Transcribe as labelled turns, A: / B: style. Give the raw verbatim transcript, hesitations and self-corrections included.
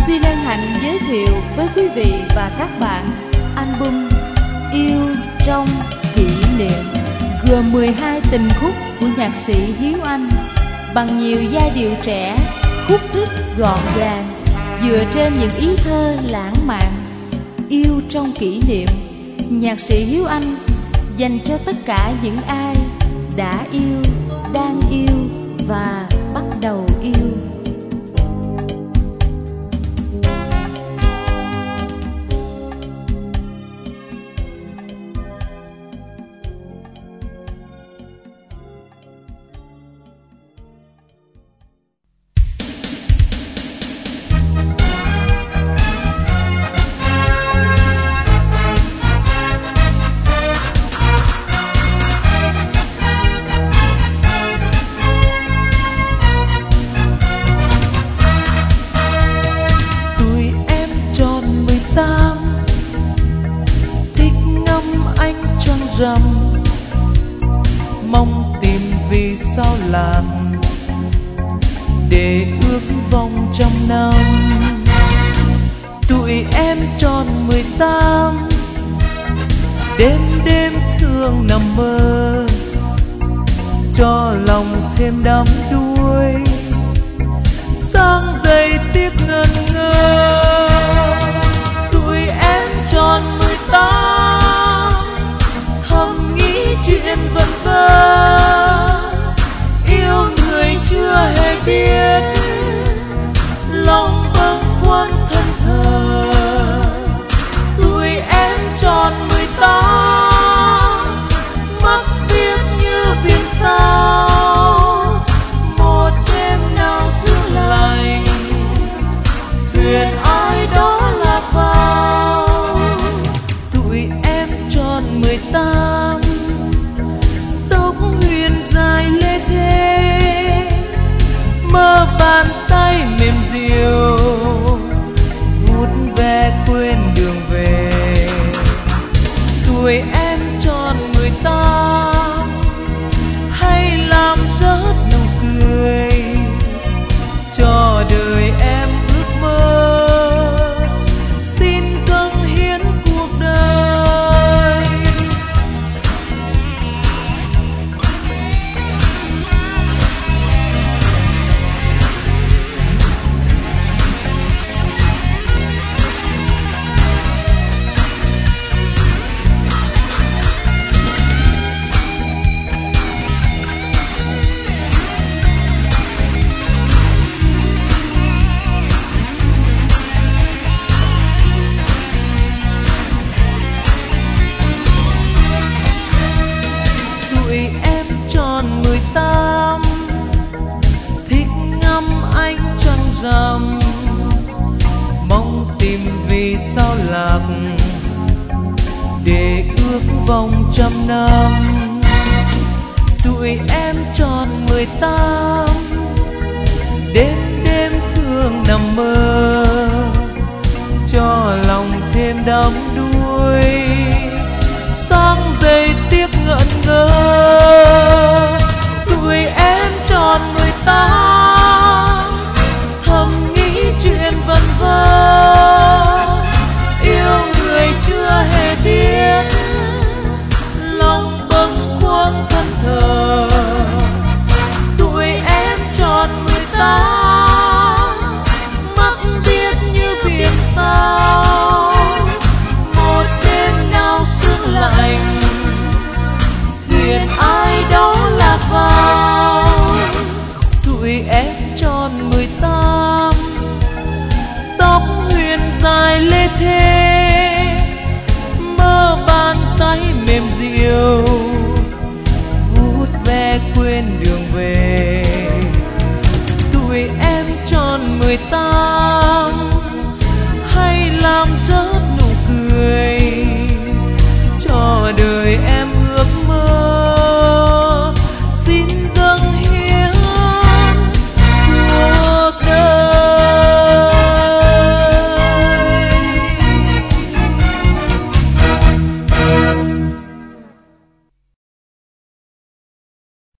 A: Xin hân hạnh giới thiệu với quý vị và các bạn album Yêu Trong Kỷ Niệm, gồm mười hai tình khúc của nhạc sĩ Hiếu Anh bằng nhiều giai điệu trẻ, khúc thức gọn gàng, dựa trên những ý thơ lãng mạn. Yêu Trong Kỷ Niệm, nhạc sĩ Hiếu Anh dành cho tất cả những ai đã yêu, đang yêu và bắt đầu yêu.
B: Rằm mong tìm vì sao lạc để ước vòng trăm năm. Tụi em tròn mười tám, đêm đêm thương nằm mơ, cho lòng thêm đắm đuối, sáng dậy tiếc ngẩn ngơ. Tụi em tròn mười tám, chuyện vân vơ, yêu người chưa hề biết, lòng bâng khuâng thân thờ. Tụi em tròn mười tám, mắt biếc như viên sao, một đêm nào sương lạnh, thuyền ai đó lạc vào. Tụi em tròn mười tám, dài lê thế, mơ bàn tay mềm dịu, vút ve quên đường về. Tuổi em tròn mười tám, hay làm rớt nụ cười, cho đời em ước mơ, xin dâng hiến cuộc đời. Thích ngắm ánh trăng rằm, mong tìm vì sao lạc để ước vòng trăm năm. Tụi em tròn mười tám, đêm đêm thương nằm mơ, cho lòng thêm đắm đuối, sáng dậy tiếc ngẩn ngơ. Tụi em tròn mười tám, thầm nghĩ chuyện vân vơ, yêu người chưa hề biết, lòng bâng khuâng thân thờ. Tụi em tròn mười tám, mắt biếc như biển sao, một đêm nào sương lạnh, thuyền ai đó lạc vào. Tụi em tròn mười tám, tóc huyền dài lê thế, mơ bàn tay mềm dịu, vút ve quên đường về. Tụi em tròn mười tám,